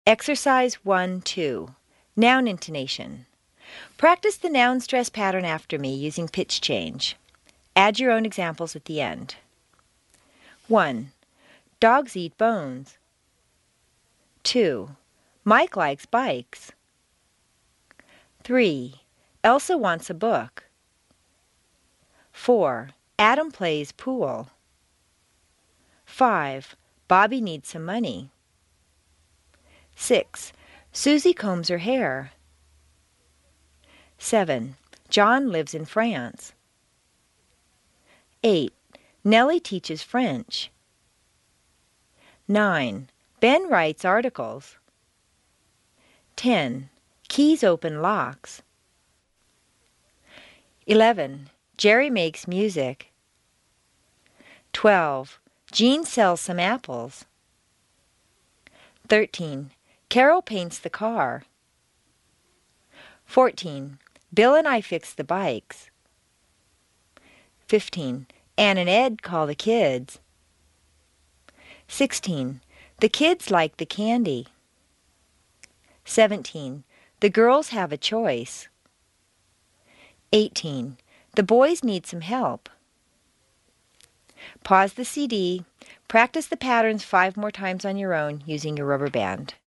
Exercise 1-2. Noun intonation. Practice the noun stress pattern after me using pitch change. Add your own examples at the end. 1. Dogs eat bones. 2. Mike likes bikes. 3. Elsa wants a book. 4. Adam plays pool. 5. Bobby needs some money. 6. Susie combs her hair. 7. John lives in France. 8. Nellie teaches French. 9. Ben writes articles. 10. Keys open locks. 11. Jerry makes music. 12. Jean sells some apples. 13. Carol paints the car. 14. Bill and I fix the bikes. 15. Ann and Ed call the kids. 16. The kids like the candy. 17. The girls have a choice. 18. The boys need some help. Pause the CD. Practice the patterns 5 more times on your own using your rubber band.